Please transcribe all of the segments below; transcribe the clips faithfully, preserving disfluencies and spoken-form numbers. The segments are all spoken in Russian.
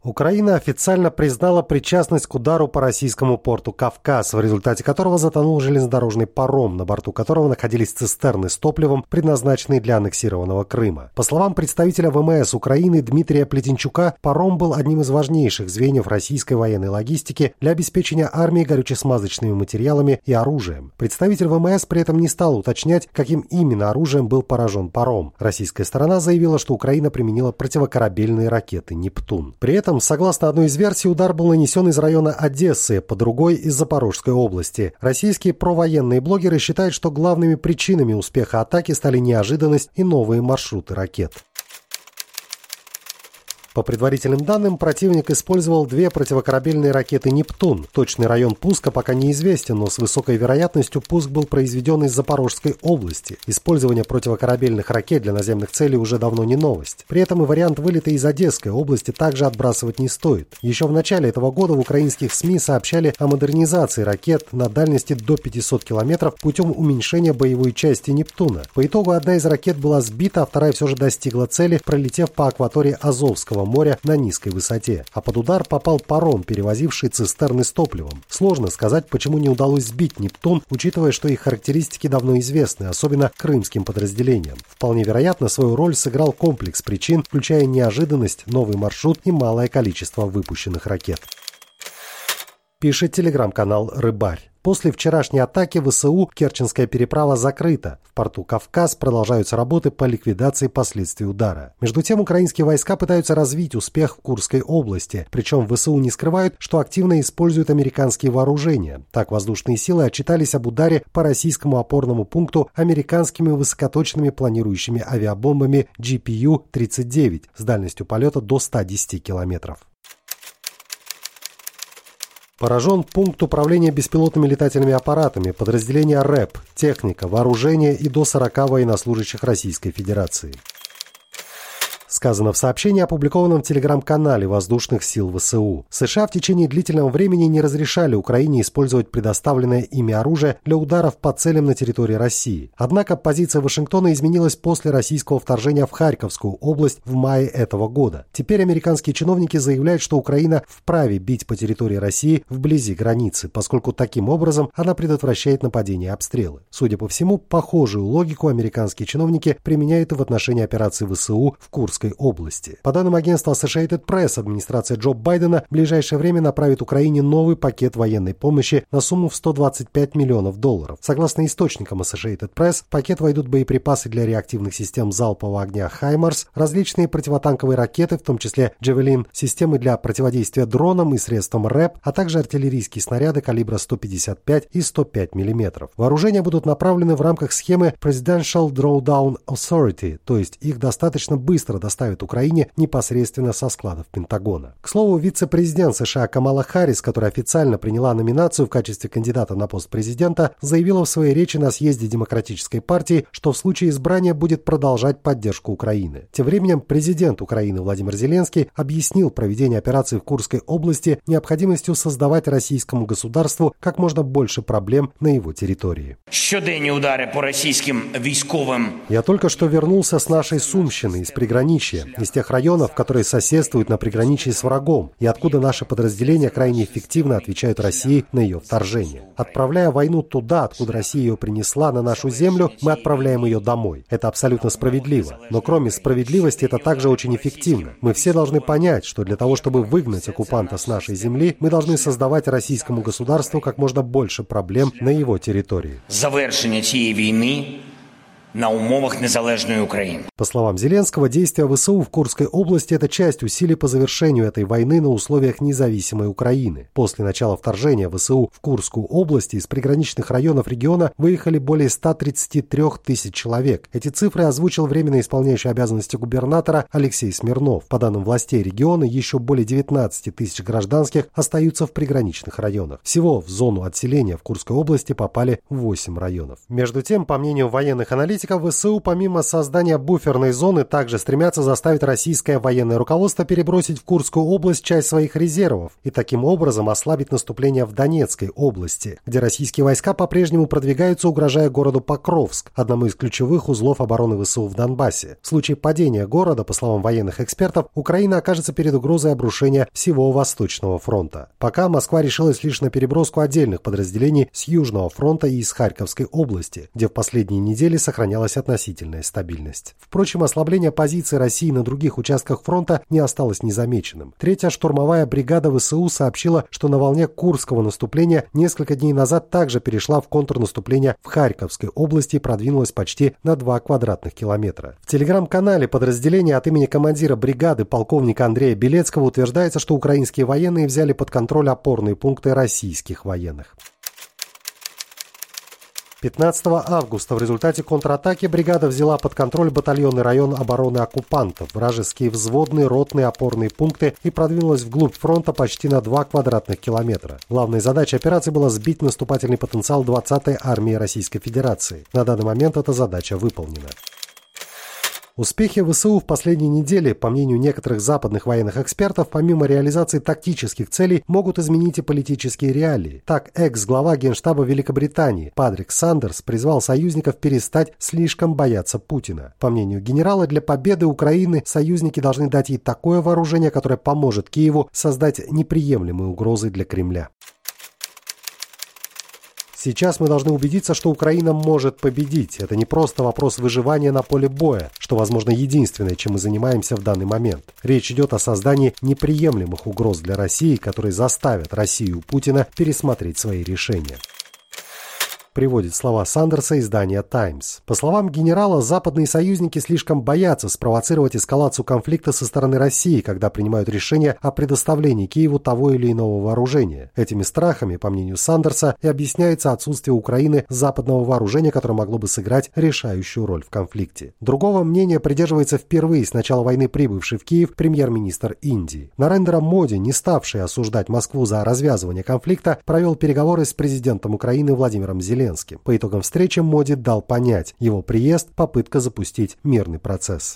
Украина официально признала причастность к удару по российскому порту «Кавказ», в результате которого затонул железнодорожный паром, на борту которого находились цистерны с топливом, предназначенные для аннексированного Крыма. По словам представителя ВМС Украины Дмитрия Плетенчука, паром был одним из важнейших звеньев российской военной логистики для обеспечения армии горюче-смазочными материалами и оружием. Представитель ВМС при этом не стал уточнять, каким именно оружием был поражен паром. Российская сторона заявила, что Украина применила противокорабельные ракеты «Нептун». При этом, согласно одной из версий, удар был нанесен из района Одессы, по другой – из Запорожской области. Российские провоенные блогеры считают, что главными причинами успеха атаки стали неожиданность и новые маршруты ракет. По предварительным данным, противник использовал две противокорабельные ракеты «Нептун». Точный район пуска пока неизвестен, но с высокой вероятностью пуск был произведен из Запорожской области. Использование противокорабельных ракет для наземных целей уже давно не новость. При этом и вариант вылета из Одесской области также отбрасывать не стоит. Еще в начале этого года в украинских СМИ сообщали о модернизации ракет на дальности до пятисот километров путем уменьшения боевой части «Нептуна». По итогу одна из ракет была сбита, а вторая все же достигла цели, пролетев по акватории Азовского моря на низкой высоте, а под удар попал паром, перевозивший цистерны с топливом. Сложно сказать, почему не удалось сбить «Нептун», учитывая, что их характеристики давно известны, особенно крымским подразделениям. Вполне вероятно, свою роль сыграл комплекс причин, включая неожиданность, новый маршрут и малое количество выпущенных ракет. Пишет телеграм-канал «Рыбарь». После вчерашней атаки ВСУ Керченская переправа закрыта. В порту Кавказ продолжаются работы по ликвидации последствий удара. Между тем, украинские войска пытаются развить успех в Курской области. Причем ВСУ не скрывают, что активно используют американские вооружения. Так, воздушные силы отчитались об ударе по российскому опорному пункту американскими высокоточными планирующими авиабомбами джи пи ю тридцать девять с дальностью полета до ста десяти километров. Поражен пункт управления беспилотными летательными аппаратами, подразделения РЭП, техника, вооружение и до сорока военнослужащих Российской Федерации. Сказано в сообщении, опубликованном в телеграм-канале Воздушных сил ВСУ. США в течение длительного времени не разрешали Украине использовать предоставленное ими оружие для ударов по целям на территории России. Однако позиция Вашингтона изменилась после российского вторжения в Харьковскую область в мае этого года. Теперь американские чиновники заявляют, что Украина вправе бить по территории России вблизи границы, поскольку таким образом она предотвращает нападения и обстрелы. Судя по всему, похожую логику американские чиновники применяют и в отношении операции ВСУ в Курской области. По данным агентства Associated Press, администрация Джо Байдена в ближайшее время направит Украине новый пакет военной помощи на сумму в сто двадцать пять миллионов долларов. Согласно источникам Associated Press, в пакет войдут боеприпасы для реактивных систем залпового огня «Хаймарс», различные противотанковые ракеты, в том числе «Джавелин», системы для противодействия дронам и средствам РЭП, а также артиллерийские снаряды калибра сто пятьдесят пять и сто пять миллиметров. Вооружения будут направлены в рамках схемы Presidential Drawdown Authority, то есть их достаточно быстро доставят Украине непосредственно со складов Пентагона. К слову, вице-президент США Камала Харрис, которая официально приняла номинацию в качестве кандидата на пост президента, заявила в своей речи на съезде Демократической партии, что в случае избрания будет продолжать поддержку Украины. Тем временем президент Украины Владимир Зеленский объяснил проведение операции в Курской области необходимостью создавать российскому государству как можно больше проблем на его территории. Щоденні удари по російським військовим. Я только что вернулся с нашей Сумщины, из приграничья, из тех районов, которые соседствуют на приграничии с врагом, и откуда наши подразделения крайне эффективно отвечают России на ее вторжение. Отправляя войну туда, откуда Россия ее принесла, на нашу землю, мы отправляем ее домой. Это абсолютно справедливо. Но кроме справедливости, это также очень эффективно. Мы все должны понять, что для того, чтобы выгнать оккупанта с нашей земли, мы должны создавать российскому государству как можно больше проблем на его территории. Завершення цієї війни на умовах незалежної України. По словам Зеленского, действия ВСУ в Курской области – это часть усилий по завершению этой войны на условиях независимой Украины. После начала вторжения ВСУ в Курскую область из приграничных районов региона выехали более ста тридцати трёх тысяч человек. Эти цифры озвучил временно исполняющий обязанности губернатора Алексей Смирнов. По данным властей региона, еще более девятнадцати тысяч гражданских остаются в приграничных районах. Всего в зону отселения в Курской области попали восемь районов. Между тем, по мнению военных аналитиков, аналитиков ВСУ помимо создания буферной зоны также стремятся заставить российское военное руководство перебросить в Курскую область часть своих резервов и таким образом ослабить наступление в Донецкой области, где российские войска по-прежнему продвигаются, угрожая городу Покровск, одному из ключевых узлов обороны ВСУ в Донбассе. В случае падения города, по словам военных экспертов, Украина окажется перед угрозой обрушения всего Восточного фронта. Пока Москва решилась лишь на переброску отдельных подразделений с Южного фронта и из Харьковской области, где в последние недели сохранялась относительная стабильность. Впрочем, ослабление позиций России на других участках фронта не осталось незамеченным. Третья штурмовая бригада ВСУ сообщила, что на волне Курского наступления несколько дней назад также перешла в контрнаступление в Харьковской области и продвинулась почти на два квадратных километра. В телеграм-канале подразделения от имени командира бригады полковника Андрея Белецкого утверждается, что украинские военные взяли под контроль опорные пункты российских военных. пятнадцатого августа в результате контратаки бригада взяла под контроль батальонный район обороны оккупантов, вражеские взводные, ротные, опорные пункты и продвинулась вглубь фронта почти на два квадратных километра. Главной задачей операции была сбить наступательный потенциал двадцатой армии Российской Федерации. На данный момент эта задача выполнена. Успехи ВСУ в последние недели, по мнению некоторых западных военных экспертов, помимо реализации тактических целей, могут изменить и политические реалии. Так, экс-глава Генштаба Великобритании Патрик Сандерс призвал союзников перестать слишком бояться Путина. По мнению генерала, для победы Украины союзники должны дать ей такое вооружение, которое поможет Киеву создать неприемлемые угрозы для Кремля. Сейчас мы должны убедиться, что Украина может победить. Это не просто вопрос выживания на поле боя, что, возможно, единственное, чем мы занимаемся в данный момент. Речь идет о создании неприемлемых угроз для России, которые заставят Россию и Путина пересмотреть свои решения. Приводит слова Сандерса издание «Таймс». По словам генерала, западные союзники слишком боятся спровоцировать эскалацию конфликта со стороны России, когда принимают решение о предоставлении Киеву того или иного вооружения. Этими страхами, по мнению Сандерса, и объясняется отсутствие Украины западного вооружения, которое могло бы сыграть решающую роль в конфликте. Другого мнения придерживается впервые с начала войны прибывший в Киев премьер-министр Индии. Нарендра Моди, не ставший осуждать Москву за развязывание конфликта, провел переговоры с президентом Украины Владимиром Зеленским. По итогам встречи Моди дал понять, его приезд – попытка запустить мирный процесс.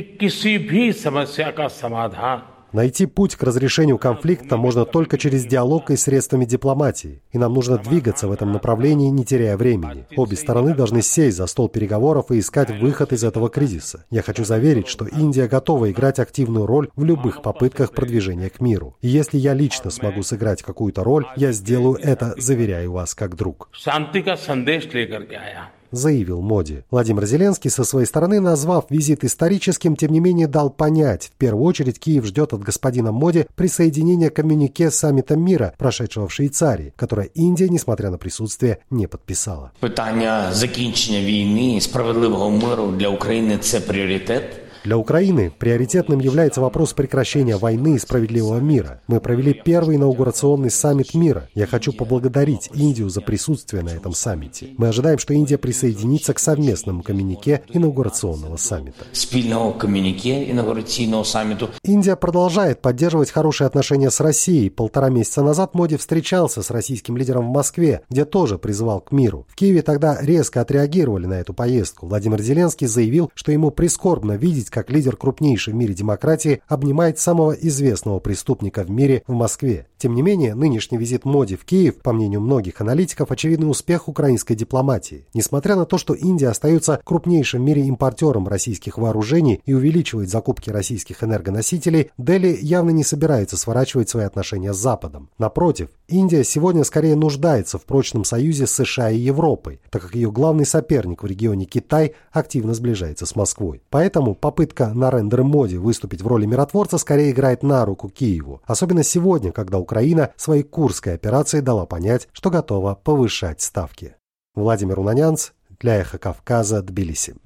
Найти путь к разрешению конфликта можно только через диалог и средствами дипломатии. И нам нужно двигаться в этом направлении, не теряя времени. Обе стороны должны сесть за стол переговоров и искать выход из этого кризиса. Я хочу заверить, что Индия готова играть активную роль в любых попытках продвижения к миру. И если я лично смогу сыграть какую-то роль, я сделаю это, заверяю вас, как друг. Заявил Моди. Владимир Зеленский со своей стороны, назвав визит историческим, тем не менее дал понять, в первую очередь Киев ждет от господина Моди присоединения к коммюнике саммита мира, прошедшего в Швейцарии, которое Индия, несмотря на присутствие, не подписала. Питання закінчення війни, справедливого миру для України – це пріоритет. Для Украины приоритетным является вопрос прекращения войны и справедливого мира. Мы провели первый инаугурационный саммит мира. Я хочу поблагодарить Индию за присутствие на этом саммите. Мы ожидаем, что Индия присоединится к совместному коммюнике инаугурационного саммита. Спільного коммюнике инаугурационного саммита. Индия продолжает поддерживать хорошие отношения с Россией. Полтора месяца назад Моди встречался с российским лидером в Москве, где тоже призывал к миру. В Киеве тогда резко отреагировали на эту поездку. Владимир Зеленский заявил, что ему прискорбно видеть, как лидер крупнейшей в мире демократии обнимает самого известного преступника в мире в Москве. Тем не менее, нынешний визит Моди в Киев, по мнению многих аналитиков, очевидный успех украинской дипломатии. Несмотря на то, что Индия остается крупнейшим в мире импортером российских вооружений и увеличивает закупки российских энергоносителей, Дели явно не собирается сворачивать свои отношения с Западом. Напротив, Индия сегодня скорее нуждается в прочном союзе с США и Европой, так как ее главный соперник в регионе Китай активно сближается с Москвой. Поэтому попытка Нарендры Моди выступить в роли миротворца скорее играет на руку Киеву. Особенно сегодня, когда Украина своей Курской операцией дала понять, что готова повышать ставки. Владимир Унанянц для Эхо Кавказа, Тбилиси.